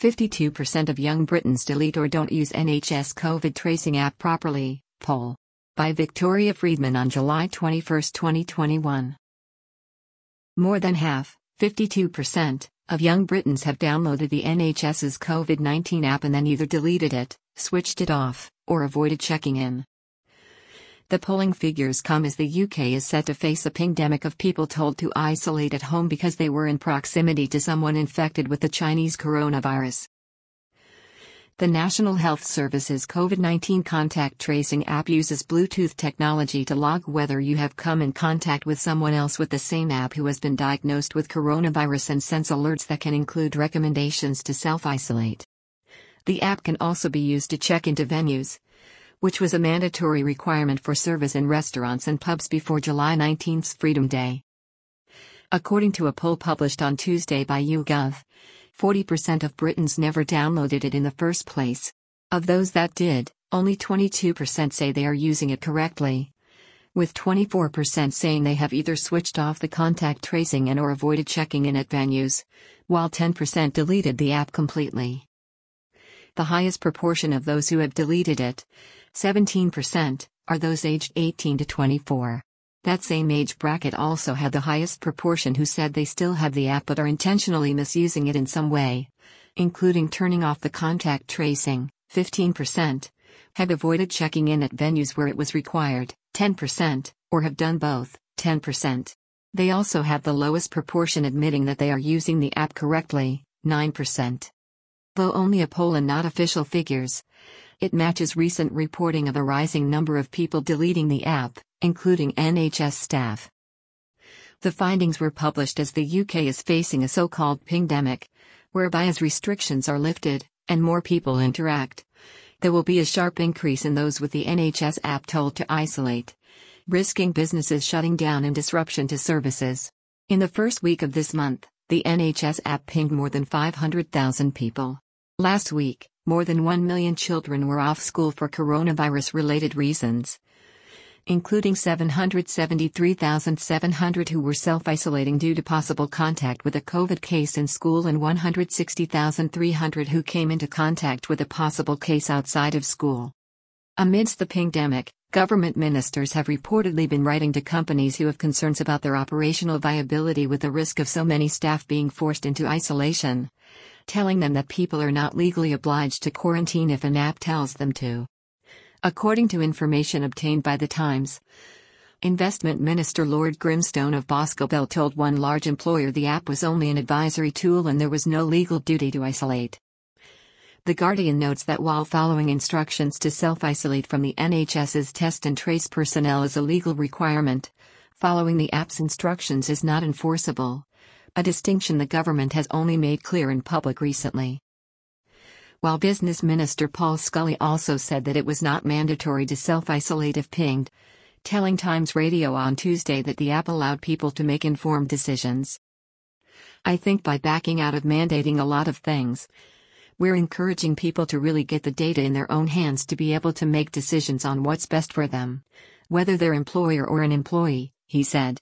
52% of young Britons delete or don't use NHS COVID tracing app properly. Poll by Victoria Friedman on July 21, 2021. More than half, 52%, of young Britons have downloaded the NHS's COVID-19 app and then either deleted it, switched it off, or avoided checking in. The polling figures come as the UK is set to face a pandemic of people told to isolate at home because they were in proximity to someone infected with the Chinese coronavirus. The National Health Service's COVID-19 contact tracing app uses Bluetooth technology to log whether you have come in contact with someone else with the same app who has been diagnosed with coronavirus and sends alerts that can include recommendations to self-isolate. The app can also be used to check into venues, which was a mandatory requirement for service in restaurants and pubs before July 19's Freedom Day. According to a poll published on Tuesday by YouGov, 40% of Britons never downloaded it in the first place. Of those that did, only 22% say they are using it correctly, with 24% saying they have either switched off the contact tracing and or avoided checking in at venues, while 10% deleted the app completely. The highest proportion of those who have deleted it, 17%, are those aged 18 to 24. That same age bracket also had the highest proportion who said they still have the app but are intentionally misusing it in some way, including turning off the contact tracing, 15%, have avoided checking in at venues where it was required, 10%, or have done both, 10%. They also have the lowest proportion admitting that they are using the app correctly, 9%. Though only a poll and not official figures, it matches recent reporting of a rising number of people deleting the app, including NHS staff. The findings were published as the UK is facing a so-called pingdemic, whereby as restrictions are lifted, and more people interact, there will be a sharp increase in those with the NHS app told to isolate, risking businesses shutting down and disruption to services. In the first week of this month, the NHS app pinged more than 500,000 people. Last week, more than 1 million children were off school for coronavirus-related reasons, including 773,700 who were self-isolating due to possible contact with a COVID case in school and 160,300 who came into contact with a possible case outside of school. Amidst the pandemic, government ministers have reportedly been writing to companies who have concerns about their operational viability with the risk of so many staff being forced into isolation, telling them that people are not legally obliged to quarantine if an app tells them to. According to information obtained by The Times, Investment Minister Lord Grimstone of Boscobel told one large employer the app was only an advisory tool and there was no legal duty to isolate. The Guardian notes that while following instructions to self-isolate from the NHS's test and trace personnel is a legal requirement, following the app's instructions is not enforceable, a distinction the government has only made clear in public recently. While Business Minister Paul Scully also said that it was not mandatory to self-isolate if pinged, telling Times Radio on Tuesday that the app allowed people to make informed decisions. "I think by backing out of mandating a lot of things, we're encouraging people to really get the data in their own hands to be able to make decisions on what's best for them, whether they're employer or an employee," he said.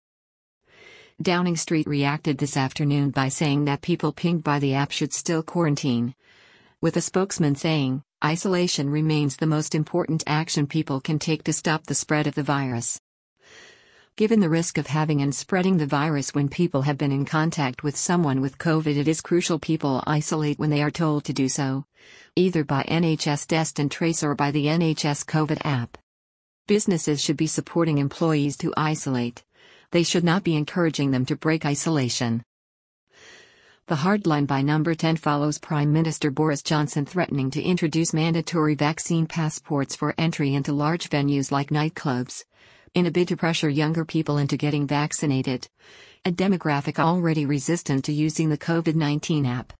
Downing Street reacted this afternoon by saying that people pinged by the app should still quarantine, with a spokesman saying, "Isolation remains the most important action people can take to stop the spread of the virus. Given the risk of having and spreading the virus when people have been in contact with someone with COVID, it is crucial people isolate when they are told to do so, either by NHS Test and Trace or by the NHS COVID app. Businesses should be supporting employees to isolate. They should not be encouraging them to break isolation." The hardline by Number 10 follows Prime Minister Boris Johnson threatening to introduce mandatory vaccine passports for entry into large venues like nightclubs, in a bid to pressure younger people into getting vaccinated, a demographic already resistant to using the COVID-19 app.